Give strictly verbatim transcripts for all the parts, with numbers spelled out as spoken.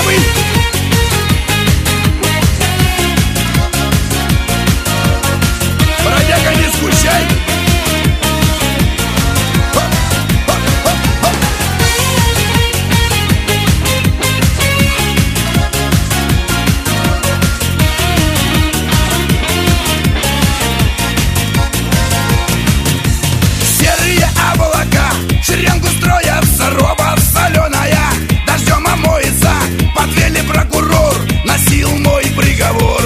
кудрявый. Бродяга, не скучай. Шеренгу строятся, робот соленая, дождем омоется, подвели прокурор, носил мой приговор.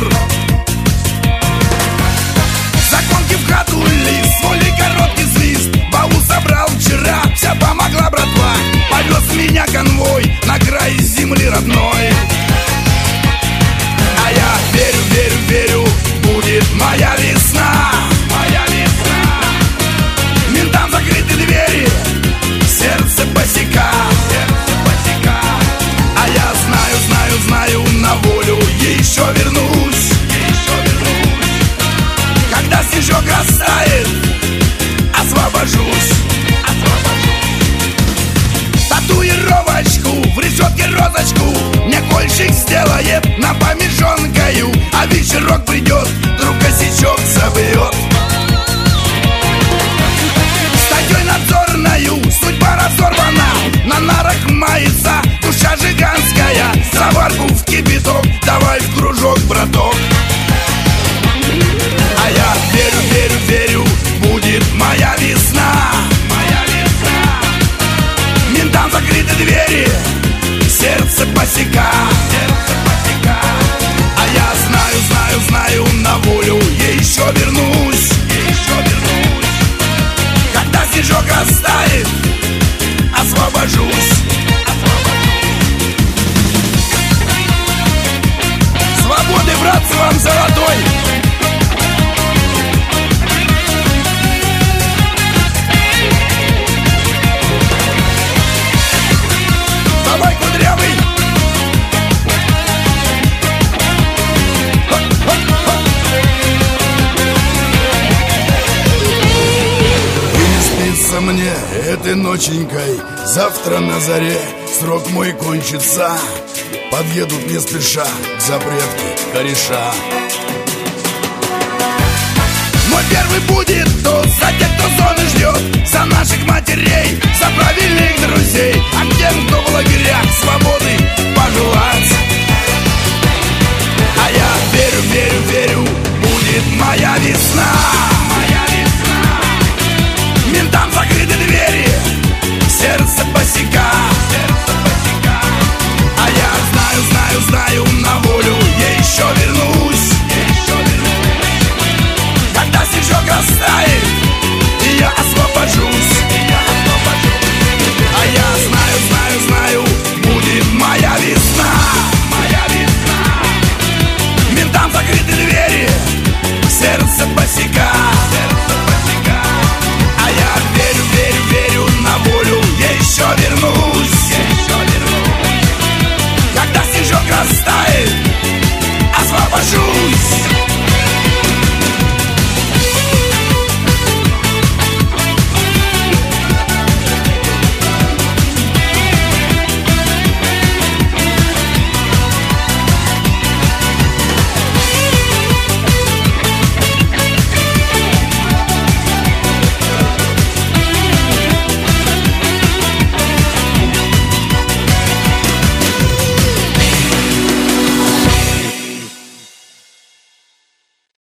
Законки в хату лист, свой короткий свист, баул собрал вчера, вся помогла братва, повез меня конвой на край земли родной. А я верю, верю, верю, будет моя весна, моя весна. Ментам закрыты двери, сердце босика, сердце босика. А я знаю, знаю, знаю, на волю еще вернусь, еще вернусь. Когда снежок растает, освобожусь, освобожусь. Татуировочку, в решетке розочку мне кольщик сделает на память жонкою. А вечерок придет, вдруг косячок собьет. Статьей надзорною судьба разорвана, на нарах мается душа жиганская. Заварку в кипяток, давай в кружок, браток. А я верю, верю, верю, будет моя весна, моя весна. Ментам закрыты двери, сердце босика, сердце босика. А я знаю, знаю, знаю, на волю еще вернусь, еще вернусь. Когда снежок растает, освобожусь, освобожусь. Свободы, братцы, вам золотой. Давай, кудрявый. Мне этой ноченькой, завтра на заре срок мой кончится. Подъедут не спеша к запретке кореша. Мой первый будет тот за тех, кто зоны ждет.